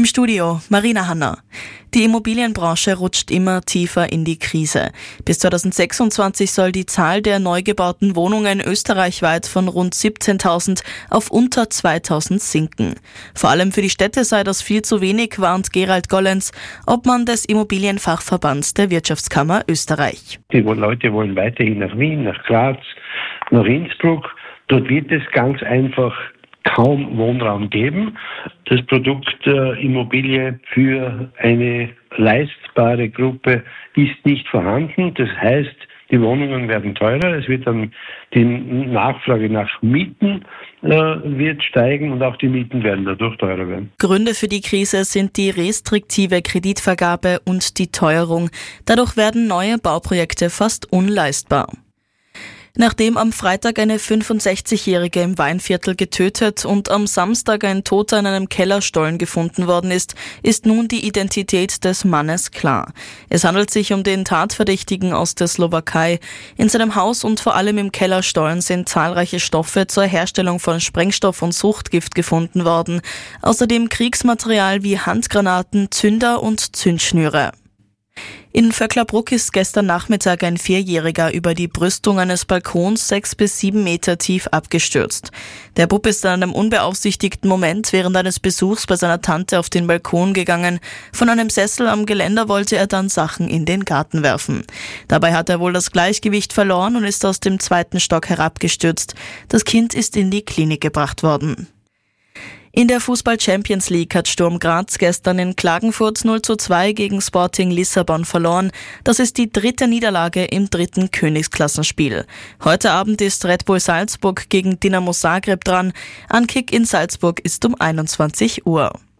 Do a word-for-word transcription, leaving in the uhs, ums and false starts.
Im Studio Marina Hanna. Die Immobilienbranche rutscht immer tiefer in die Krise. Bis zweitausendsechsundzwanzig soll die Zahl der neu gebauten Wohnungen österreichweit von rund siebzehntausend auf unter zweitausend sinken. Vor allem für die Städte sei das viel zu wenig, warnt Gerald Gollens, Obmann des Immobilienfachverbands der Wirtschaftskammer Österreich. Die Leute wollen weiterhin nach Wien, nach Graz, nach Innsbruck. Dort wird es ganz einfach kaum Wohnraum geben. Das Produkt äh, Immobilie für eine leistbare Gruppe ist nicht vorhanden. Das heißt, die Wohnungen werden teurer. Es wird dann die Nachfrage nach Mieten äh, wird steigen und auch die Mieten werden dadurch teurer werden. Gründe für die Krise sind die restriktive Kreditvergabe und die Teuerung. Dadurch werden neue Bauprojekte fast unleistbar. Nachdem am Freitag eine fünfundsechzigjährige im Weinviertel getötet und am Samstag ein Toter in einem Kellerstollen gefunden worden ist, ist nun die Identität des Mannes klar. Es handelt sich um den Tatverdächtigen aus der Slowakei. In seinem Haus und vor allem im Kellerstollen sind zahlreiche Stoffe zur Herstellung von Sprengstoff und Suchtgift gefunden worden. Außerdem Kriegsmaterial wie Handgranaten, Zünder und Zündschnüre. In Vöcklerbruck ist gestern Nachmittag ein Vierjähriger über die Brüstung eines Balkons sechs bis sieben Meter tief abgestürzt. Der Bub ist an einem unbeaufsichtigten Moment während eines Besuchs bei seiner Tante auf den Balkon gegangen. Von einem Sessel am Geländer wollte er dann Sachen in den Garten werfen. Dabei hat er wohl das Gleichgewicht verloren und ist aus dem zweiten Stock herabgestürzt. Das Kind ist in die Klinik gebracht worden. In der Fußball-Champions League hat Sturm Graz gestern in Klagenfurt null zu zwei gegen Sporting Lissabon verloren. Das ist die dritte Niederlage im dritten Königsklassenspiel. Heute Abend ist Red Bull Salzburg gegen Dinamo Zagreb dran. Ankick in Salzburg ist um einundzwanzig Uhr.